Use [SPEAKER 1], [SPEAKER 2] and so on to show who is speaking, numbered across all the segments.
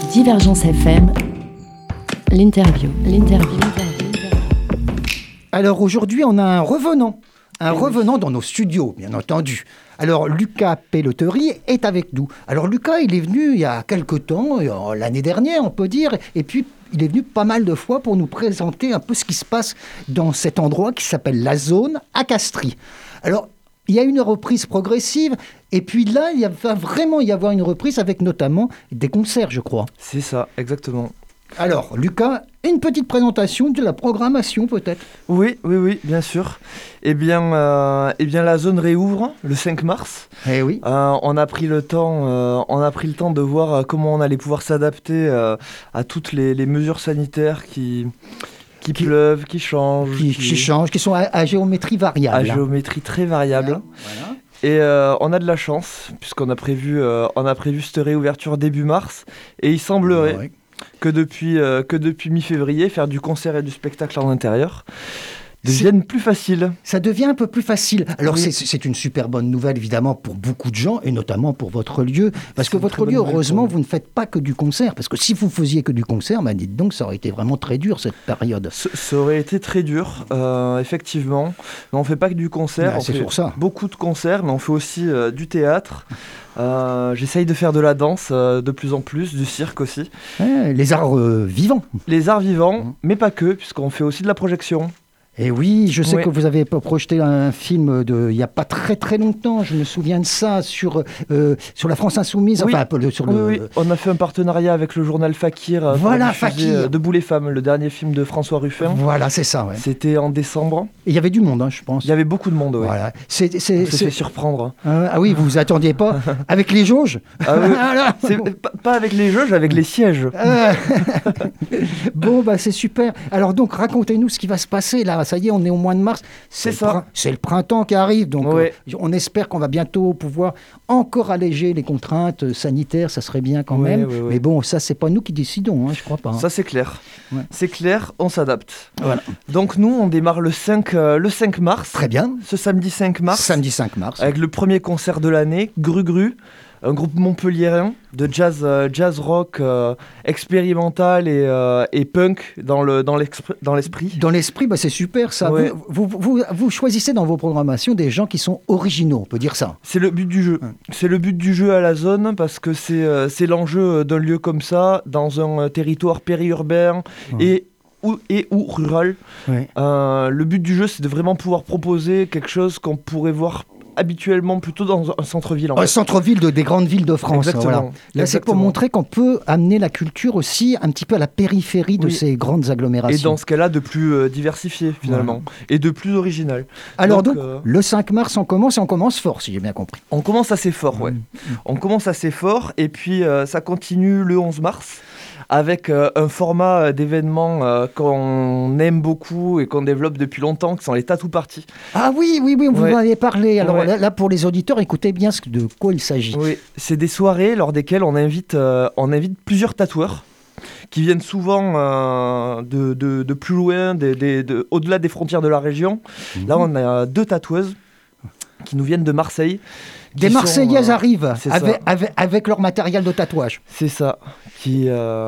[SPEAKER 1] Divergence FM, l'interview.
[SPEAKER 2] Alors aujourd'hui, on a un revenant dans nos studios, bien entendu. Alors Lucas Pelletterie est avec nous. Alors Lucas, il est venu il y a quelque temps, l'année dernière on peut dire, et puis il est venu pas mal de fois pour nous présenter un peu ce qui se passe dans cet endroit qui s'appelle la Zone à Castries. Alors il y a une reprise progressive, et puis là, il va vraiment y avoir une reprise avec notamment des concerts, je crois.
[SPEAKER 3] C'est ça, exactement.
[SPEAKER 2] Alors, Lucas, une petite présentation de la programmation, peut-être ?
[SPEAKER 3] Oui, bien sûr. Eh bien, la zone réouvre le 5 mars.
[SPEAKER 2] Eh oui.
[SPEAKER 3] On a pris le temps de voir comment on allait pouvoir s'adapter à toutes les mesures sanitaires qui pleuvent, qui changent.
[SPEAKER 2] Qui sont à géométrie variable.
[SPEAKER 3] À géométrie très variable.
[SPEAKER 2] Voilà.
[SPEAKER 3] Et on a de la chance, puisqu'on a prévu cette réouverture début mars. Et il semblerait que depuis mi-février, faire du concert et du spectacle en intérieur devienne plus facile.
[SPEAKER 2] Ça devient un peu plus facile. Alors c'est une super bonne nouvelle évidemment pour beaucoup de gens et notamment pour votre lieu. Parce que votre lieu, heureusement, vous ne faites pas que du concert. Parce que si vous faisiez que du concert, dites donc, ça aurait été vraiment très dur cette période.
[SPEAKER 3] Ça aurait été très dur, effectivement. Mais on ne fait pas que du concert.
[SPEAKER 2] C'est pour ça.
[SPEAKER 3] Beaucoup de concerts, mais on fait aussi du théâtre. J'essaye de faire de la danse de plus en plus, du cirque aussi.
[SPEAKER 2] Les arts vivants.
[SPEAKER 3] Les arts vivants, mais pas que, puisqu'on fait aussi de la projection.
[SPEAKER 2] Et oui, je sais que vous avez projeté un film il n'y a pas très très longtemps, je me souviens de ça, sur la France Insoumise.
[SPEAKER 3] Oui. On a fait un partenariat avec le journal Fakir
[SPEAKER 2] Fakir.
[SPEAKER 3] Debout les femmes, le dernier film de François Ruffin.
[SPEAKER 2] Voilà, c'est ça. Ouais.
[SPEAKER 3] C'était en décembre.
[SPEAKER 2] Et il y avait du monde, je pense.
[SPEAKER 3] Il y avait beaucoup de monde, oui.
[SPEAKER 2] Voilà.
[SPEAKER 3] On s'est fait surprendre.
[SPEAKER 2] Ah oui, vous vous attendiez pas avec les jauges.
[SPEAKER 3] Pas avec les jauges, avec les sièges.
[SPEAKER 2] Bon, c'est super. Alors donc, racontez-nous ce qui va se passer là. Ça y est, on est au mois de mars. C'est le printemps qui arrive. Donc, on espère qu'on va bientôt pouvoir encore alléger les contraintes sanitaires. Ça serait bien quand même. Oui. Mais bon, ça, c'est pas nous qui décidons, je crois pas.
[SPEAKER 3] Ça, c'est clair. Ouais. C'est clair, on s'adapte.
[SPEAKER 2] Voilà.
[SPEAKER 3] Donc, nous, on démarre le 5 mars.
[SPEAKER 2] Très bien.
[SPEAKER 3] Ce samedi 5 mars.
[SPEAKER 2] Samedi 5 mars.
[SPEAKER 3] Avec le premier concert de l'année, Gru, un groupe montpelliérain de jazz rock expérimental et punk dans l'esprit.
[SPEAKER 2] Dans l'esprit, c'est super ça. Ouais. Vous choisissez dans vos programmations des gens qui sont originaux, on peut dire ça.
[SPEAKER 3] C'est le but du jeu. C'est le but du jeu à la zone parce que c'est l'enjeu d'un lieu comme ça, dans un territoire périurbain ou rural. Le but du jeu, c'est de vraiment pouvoir proposer quelque chose qu'on pourrait voir habituellement plutôt dans un centre-ville.
[SPEAKER 2] Un centre-ville des grandes villes de France.
[SPEAKER 3] Exactement.
[SPEAKER 2] Là, c'est pour montrer qu'on peut amener la culture aussi un petit peu à la périphérie de ces grandes agglomérations.
[SPEAKER 3] Et dans ce cas-là, de plus diversifié finalement, et de plus original.
[SPEAKER 2] Alors donc, le 5 mars, on commence fort, si j'ai bien compris.
[SPEAKER 3] On commence assez fort, On commence assez fort, et puis ça continue le 11 mars. Avec un format d'événement qu'on aime beaucoup et qu'on développe depuis longtemps, qui sont les tattoo parties.
[SPEAKER 2] Ah oui, vous m'en avez parlé. Alors là, pour les auditeurs, écoutez bien de quoi il s'agit.
[SPEAKER 3] Oui, c'est des soirées lors desquelles on invite plusieurs tatoueurs qui viennent souvent de plus loin, au-delà des frontières de la région. Là, on a 2 tatoueuses qui nous viennent de Marseille.
[SPEAKER 2] Des Marseillaises arrivent avec leur matériel de tatouage.
[SPEAKER 3] C'est ça, qui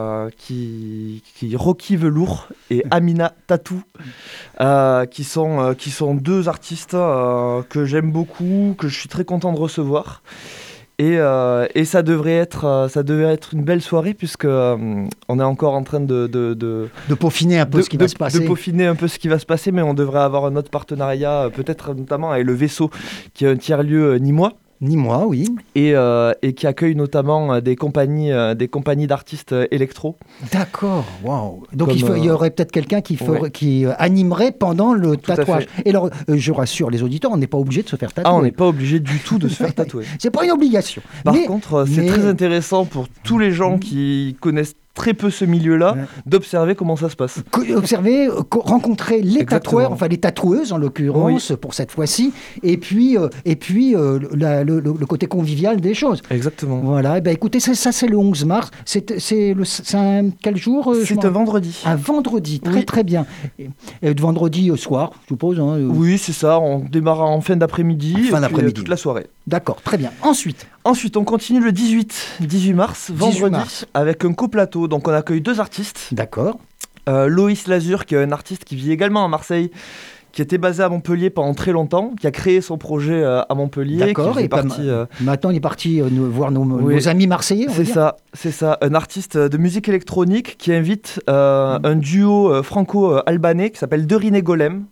[SPEAKER 3] Rocky Velour et Amina Tatou, qui sont 2 artistes que j'aime beaucoup, que je suis très content de recevoir. Et ça devrait être une belle soirée puisque on est encore en train de
[SPEAKER 2] peaufiner un peu ce qui va se passer.
[SPEAKER 3] De peaufiner un peu ce qui va se passer, mais on devrait avoir un autre partenariat, peut-être notamment avec le Vaisseau, qui est un tiers-lieu nîmois.
[SPEAKER 2] Nîmois, oui.
[SPEAKER 3] Et qui accueille notamment des compagnies d'artistes électro.
[SPEAKER 2] D'accord, waouh. Donc il y aurait peut-être quelqu'un qui animerait pendant le tatouage. Et alors, je rassure les auditeurs, on n'est pas obligé de se faire tatouer.
[SPEAKER 3] On n'est pas obligé du tout de se faire tatouer.
[SPEAKER 2] C'est pas une obligation.
[SPEAKER 3] Par contre, c'est très intéressant pour tous les gens qui connaissent très peu ce milieu-là, d'observer comment ça se passe.
[SPEAKER 2] Rencontrer les tatoueurs, enfin les tatoueuses en l'occurrence, pour cette fois-ci, et puis le côté convivial des choses.
[SPEAKER 3] Exactement.
[SPEAKER 2] Voilà, écoutez, ça c'est le 11 mars, c'est quel jour
[SPEAKER 3] C'est un vendredi.
[SPEAKER 2] Un vendredi, très bien. Et vendredi au soir, je suppose.
[SPEAKER 3] Oui, c'est ça, on démarre en fin d'après-midi, toute la soirée.
[SPEAKER 2] D'accord, très bien. Ensuite,
[SPEAKER 3] Ensuite, on continue le 18 mars, vendredi, avec un coplateau. Donc, on accueille 2 artistes.
[SPEAKER 2] D'accord.
[SPEAKER 3] Loïs Lazur, qui est un artiste qui vit également à Marseille, qui était basé à Montpellier pendant très longtemps, qui a créé son projet à Montpellier.
[SPEAKER 2] D'accord, et maintenant il est parti voir nos amis marseillais.
[SPEAKER 3] C'est ça, un artiste de musique électronique qui invite un duo franco-albanais qui s'appelle Derine Golem,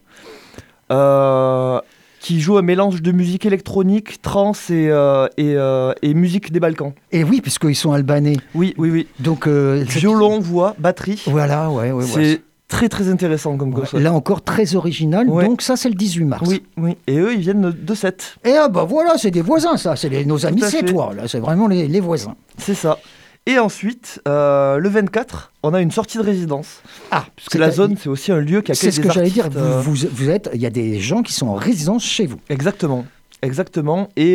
[SPEAKER 3] qui joue un mélange de musique électronique, trance et musique des Balkans.
[SPEAKER 2] Et oui, puisqu'ils sont albanais.
[SPEAKER 3] Oui.
[SPEAKER 2] Donc,
[SPEAKER 3] violon, voix, batterie.
[SPEAKER 2] Voilà, ouais.
[SPEAKER 3] C'est très très intéressant comme concert.
[SPEAKER 2] Là encore très original, donc ça c'est le 18 mars.
[SPEAKER 3] Oui, et eux ils viennent de 7.
[SPEAKER 2] Et voilà, c'est des voisins ça, c'est nos amis sétois, là, c'est vraiment les voisins.
[SPEAKER 3] C'est ça. Et ensuite, le 24, on a une sortie de résidence. Parce que la zone, c'est aussi un lieu qui accueille des artistes.
[SPEAKER 2] C'est ce que j'allais dire, il y a des gens qui sont en résidence chez vous.
[SPEAKER 3] Exactement. Et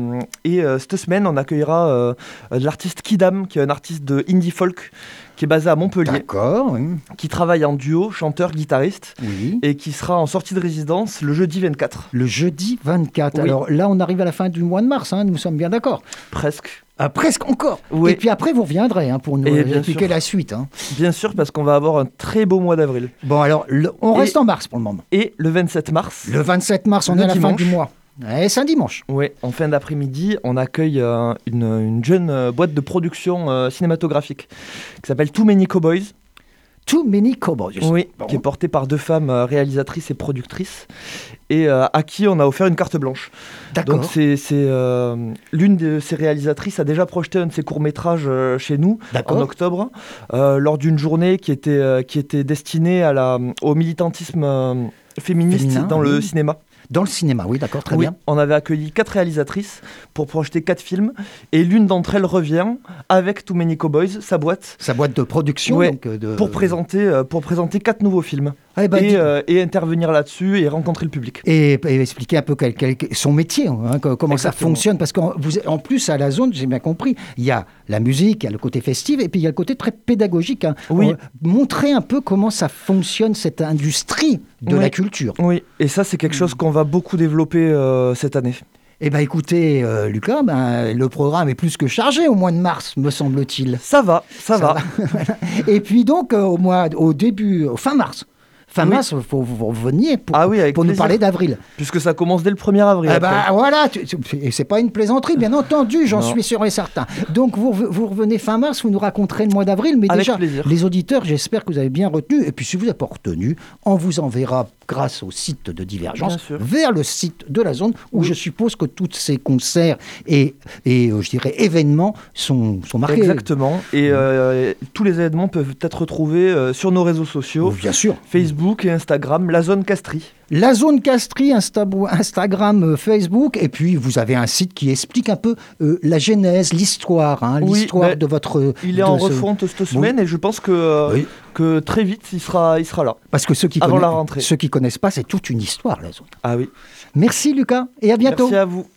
[SPEAKER 3] cette semaine, on accueillera l'artiste Kidam, qui est un artiste de indie folk, qui est basé à Montpellier.
[SPEAKER 2] D'accord, oui.
[SPEAKER 3] Qui travaille en duo, chanteur, guitariste,
[SPEAKER 2] oui.
[SPEAKER 3] Et qui sera en sortie de résidence le jeudi 24.
[SPEAKER 2] Le jeudi 24. Oui. Alors là, on arrive à la fin du mois de mars, nous sommes bien d'accord.
[SPEAKER 3] Presque.
[SPEAKER 2] Presque encore.
[SPEAKER 3] Oui.
[SPEAKER 2] Et puis après, vous reviendrez pour nous expliquer la suite.
[SPEAKER 3] Bien sûr, parce qu'on va avoir un très beau mois d'avril.
[SPEAKER 2] Bon, alors, on reste en mars pour le moment.
[SPEAKER 3] Et le 27 mars.
[SPEAKER 2] Le 27 mars, on est à la fin du mois. Et c'est un dimanche.
[SPEAKER 3] Oui, en fin d'après-midi, on accueille une jeune boîte de production cinématographique qui s'appelle Too Many Cowboys.
[SPEAKER 2] Too Many Cowboys.
[SPEAKER 3] Oui, qui est portée par 2 femmes réalisatrices et productrices, et à qui on a offert une carte blanche.
[SPEAKER 2] D'accord.
[SPEAKER 3] Donc c'est l'une de ces réalisatrices a déjà projeté un de ses courts-métrages chez nous en octobre, lors d'une journée qui était destinée au militantisme féministe dans le cinéma.
[SPEAKER 2] Dans le cinéma, oui, d'accord, très bien.
[SPEAKER 3] On avait accueilli 4 réalisatrices pour projeter 4 films, et l'une d'entre elles revient avec Too Many Cowboys, sa boîte de production, pour présenter 4 nouveaux films. Et intervenir là-dessus et rencontrer le public.
[SPEAKER 2] Et expliquer un peu son métier, comment ça fonctionne. Parce qu'en plus, à la zone, j'ai bien compris, il y a la musique, il y a le côté festif, et puis il y a le côté très pédagogique. Montrer un peu comment ça fonctionne, cette industrie de la culture.
[SPEAKER 3] Oui, et ça, c'est quelque chose qu'on va beaucoup développer cette année.
[SPEAKER 2] Eh bien écoutez, Lucas, le programme est plus que chargé au mois de mars, me semble-t-il.
[SPEAKER 3] Ça va.
[SPEAKER 2] Et puis donc, fin mars, vous reveniez pour nous parler d'avril.
[SPEAKER 3] Puisque ça commence dès le 1er avril.
[SPEAKER 2] Voilà, et c'est pas une plaisanterie, bien entendu, j'en suis sûr et certain. Donc vous revenez fin mars, vous nous raconterez le mois d'avril, mais
[SPEAKER 3] avec
[SPEAKER 2] déjà,
[SPEAKER 3] plaisir.
[SPEAKER 2] Les auditeurs, j'espère que vous avez bien retenu, et puis si vous n'avez pas retenu, on vous enverra grâce au site de Divergence vers le site de la zone, où je suppose que tous ces concerts et je dirais événements sont marqués.
[SPEAKER 3] Exactement, et tous les événements peuvent être retrouvés sur nos réseaux sociaux.
[SPEAKER 2] Bien sûr.
[SPEAKER 3] Facebook et Instagram, La Zone Castries.
[SPEAKER 2] La Zone Castries, Instagram, Facebook, et puis vous avez un site qui explique un peu la genèse, l'histoire, l'histoire de votre...
[SPEAKER 3] Il est en refonte cette semaine, et je pense que très vite, il sera là.
[SPEAKER 2] Parce que ceux qui
[SPEAKER 3] la rentrée.
[SPEAKER 2] Ceux qui connaissent pas, c'est toute une histoire, la zone.
[SPEAKER 3] Ah oui.
[SPEAKER 2] Merci Lucas, et à bientôt.
[SPEAKER 3] Merci à vous.